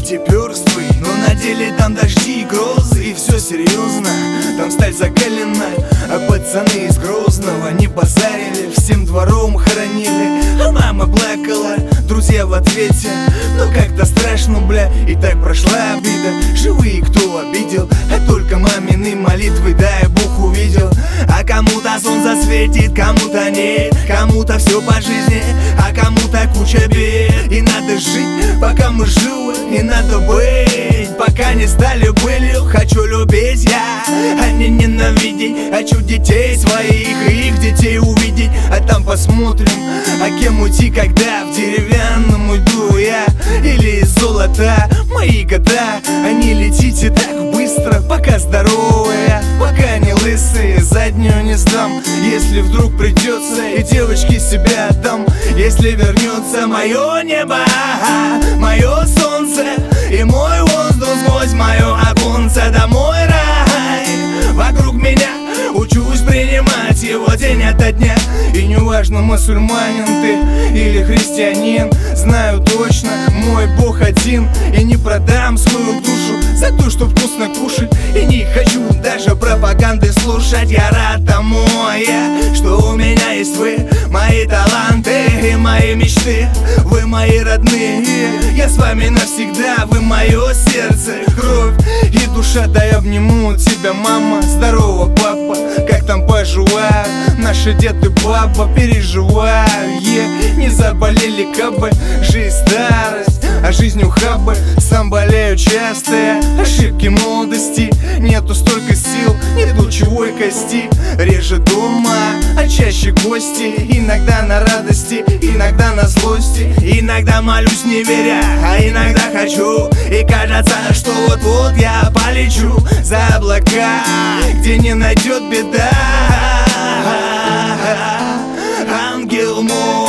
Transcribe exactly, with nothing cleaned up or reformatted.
пятиперствый, но на деле там дожди и грозы, и все серьезно, там сталь закалена. А пацаны из Грозного не базарили, всем двором хоронили, а мама плакала, друзья в ответе. Но как-то страшно, бля, и так прошла обида. Живые кто обидел, а только мамины молитвы, дай Бог увидел. А кому-то солнце светит, кому-то нет, кому-то все по жизни, а кому-то куча бед. И надо жить, пока мы живы, и надо быть, пока не стали былью. Хочу любить я, а не ненавидеть. Хочу детей своих и их детей увидеть, а там посмотрим, а кем уйти, когда в деревянном уйду я или из золота. Мои года, они летите так быстро, пока здоровые, пока не лысые. Заднюю не сдам, если вдруг придется, и девочке себя отдам, если вернется мое небо, мое солнце и мой воздух сквозь мое оконце. Да мой рай вокруг меня, учусь принимать его день ото дня. И неважно, мусульманин ты или христианин, знаю точно, мой Бог один. И не продам свою душу за то, что вкусно кушать. И не хочу даже пропаганды слушать. Я рад тому, я, что у меня есть вы, мои таланты и мои мечты. Вы мои родные, я с вами навсегда. Вы мое сердце, кровь и душа. Да я обниму тебя, мама. Здорово, папа, как там поживают наши дед и баба? Переживаю, е, не заболели кабы. Жизнь старость, а жизнь ухабы. Сам болею часто, ошибки молодости. Нету столько сил, нет лучевой кости. Реже дома, а чаще гости. Иногда на радости, иногда на злости. Иногда молюсь не веря, а иногда хочу. И кажется, что вот-вот я полечу за облака, где не найдет беда. Ангел мой.